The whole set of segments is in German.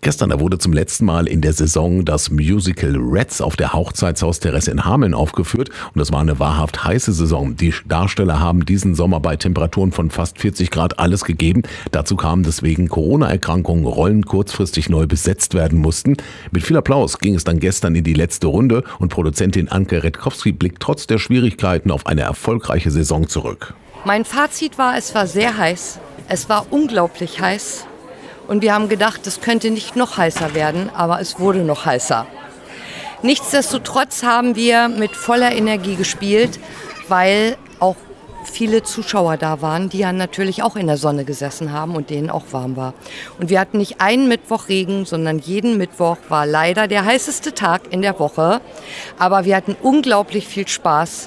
Gestern, da wurde zum letzten Mal in der Saison das Musical Rats auf der Hochzeitshaus-Terrasse in Hameln aufgeführt. Und das war eine wahrhaft heiße Saison. Die Darsteller haben diesen Sommer bei Temperaturen von fast 40 Grad alles gegeben. Dazu kamen deswegen Corona-Erkrankungen, Rollen kurzfristig neu besetzt werden mussten. Mit viel Applaus ging es dann gestern in die letzte Runde und Produzentin Anke Redkowski blickt trotz der Schwierigkeiten auf eine erfolgreiche Saison zurück. Mein Fazit war, es war sehr heiß. Es war unglaublich heiß. Und wir haben gedacht, es könnte nicht noch heißer werden, aber es wurde noch heißer. Nichtsdestotrotz haben wir mit voller Energie gespielt, weil auch viele Zuschauer da waren, die ja natürlich auch in der Sonne gesessen haben und denen auch warm war. Und wir hatten nicht einen Mittwoch Regen, sondern jeden Mittwoch war leider der heißeste Tag in der Woche. Aber wir hatten unglaublich viel Spaß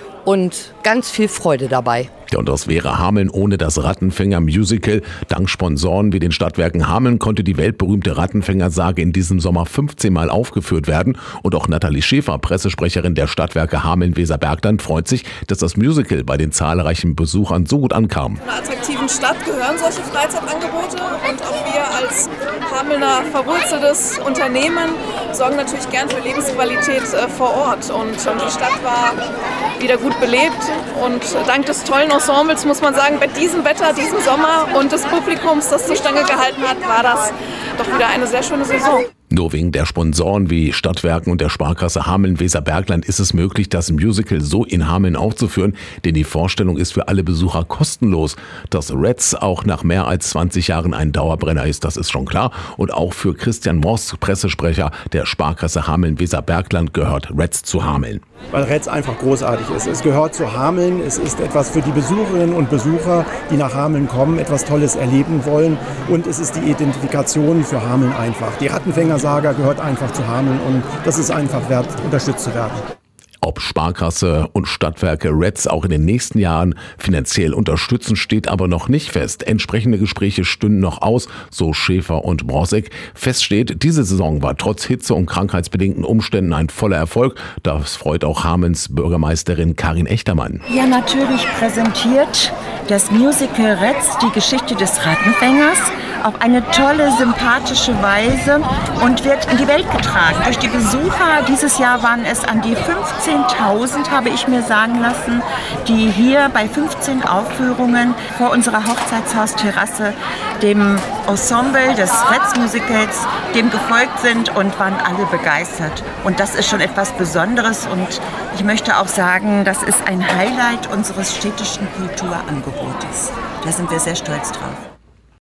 und ganz viel Freude dabei. Ja, und das wäre Hameln ohne das Rattenfänger-Musical. Dank Sponsoren wie den Stadtwerken Hameln konnte die weltberühmte Rattenfänger-Sage in diesem Sommer 15 Mal aufgeführt werden. Und auch Nathalie Schäfer, Pressesprecherin der Stadtwerke Hameln-Weserbergland, freut sich, dass das Musical bei den zahlreichen Besuchern so gut ankam. In einer attraktiven Stadt gehören solche Freizeitangebote und auch wir als Hamelner verwurzeltes Unternehmen sorgen natürlich gern für Lebensqualität vor Ort. Und die Stadt war wieder gut belebt und dank des tollen Ensembles, muss man sagen, bei diesem Wetter, diesem Sommer und des Publikums, das zur Stange gehalten hat, war das doch wieder eine sehr schöne Saison. Nur wegen der Sponsoren wie Stadtwerken und der Sparkasse Hameln-Weserbergland ist es möglich, das Musical so in Hameln aufzuführen, denn die Vorstellung ist für alle Besucher kostenlos. Dass Rats auch nach mehr als 20 Jahren ein Dauerbrenner ist, das ist schon klar. Und auch für Christian Moss, Pressesprecher der Sparkasse Hameln-Weserbergland, gehört Rats zu Hameln. Weil Rats einfach großartig ist. Es gehört zu Hameln, es ist etwas für die Besucherinnen und Besucher, die nach Hameln kommen, etwas Tolles erleben wollen und es ist die Identifikation für Hameln einfach. Die Rattenfänger-Saga gehört einfach zu Hameln und das ist einfach wert, unterstützt zu werden. Ob Sparkasse und Stadtwerke Rats auch in den nächsten Jahren finanziell unterstützen, steht aber noch nicht fest. Entsprechende Gespräche stünden noch aus, so Schäfer und Brossek. Fest steht, diese Saison war trotz Hitze- und krankheitsbedingten Umständen ein voller Erfolg. Das freut auch Hamelns Bürgermeisterin Karin Echtermann. Ja, natürlich präsentiert das Musical Rats die Geschichte des Rattenfängers auf eine tolle, sympathische Weise und wird in die Welt getragen durch die Besucher. Dieses Jahr waren es an die 15.000, habe ich mir sagen lassen, die hier bei 15 Aufführungen vor unserer Hochzeitshaus-Terrasse dem Ensemble des Rats-Musicals dem gefolgt sind und waren alle begeistert. Und das ist schon etwas Besonderes und ich möchte auch sagen, das ist ein Highlight unseres städtischen Kulturangebotes. Da sind wir sehr stolz drauf.